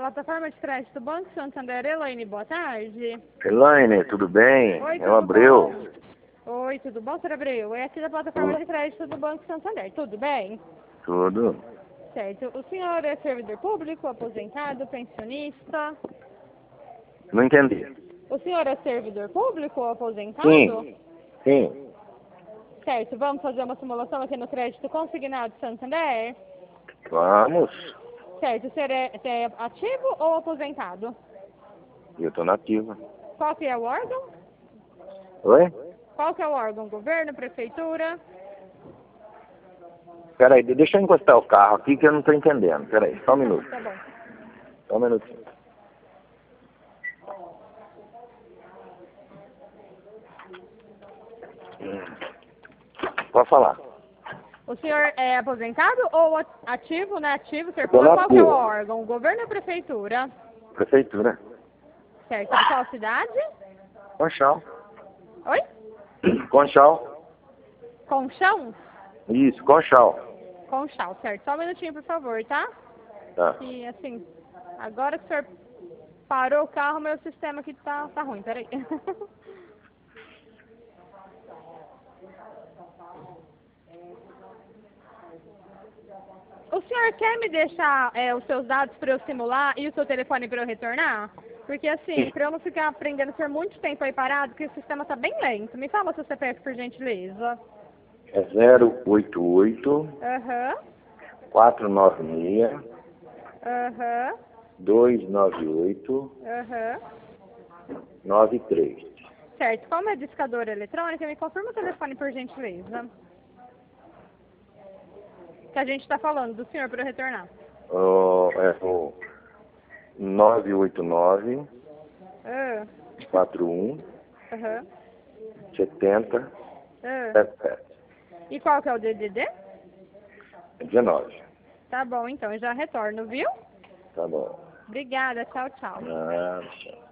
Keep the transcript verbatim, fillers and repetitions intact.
Plataforma de crédito Banco Santander, Elaine, boa tarde. Elaine, tudo bem? Oi, É tudo o Abreu. bom? Oi, tudo bom, senhor Abreu? É aqui da Plataforma Tudo. de crédito do Banco Santander, tudo bem? Tudo. Certo. O senhor é servidor público, aposentado, pensionista? Não entendi. O senhor é servidor público ou aposentado? Sim. Sim. Certo, vamos fazer uma simulação aqui no crédito consignado Santander? Vamos. Certo, o senhor é, você é ativo ou aposentado? Eu tô nativa. Qual que é o órgão? Oi? Qual que é o órgão? Governo, prefeitura? Peraí, deixa eu encostar o carro aqui que eu não tô entendendo. Peraí, só um minuto. Tá bom. Só um minutinho. Hum. Pode falar. O senhor é aposentado ou ativo, né? Ativo, o senhor Tô falou qual que é o nativo. órgão? O governo ou prefeitura? Prefeitura. Certo, de qual cidade? Conchal. Oi? Conchal. Conchão? Isso, Conchal. Conchal, certo. Só um minutinho, por favor, tá? Tá. E assim, agora que o senhor parou o carro, meu sistema aqui tá, tá ruim, peraí. O senhor quer me deixar é, os seus dados para eu simular e o seu telefone para eu retornar? Porque assim, para eu não ficar aprendendo por muito tempo aí parado, porque o sistema tá bem lento. Me fala o seu C P F, por gentileza. É zero oito oito, Aham, quatro nove seis, aham, dois nove oito, aham. nove três. Certo, como é discadora eletrônica, me confirma o telefone, por gentileza. Que a gente está falando do senhor para eu retornar. Oh, é o nove oito nove, Ah, quatro um, aham, sete zero, ah. sete sete. E qual que é o D D D? dezenove. Tá bom, então, eu já retorno, viu? Tá bom. Obrigada, tchau, tchau. Ah,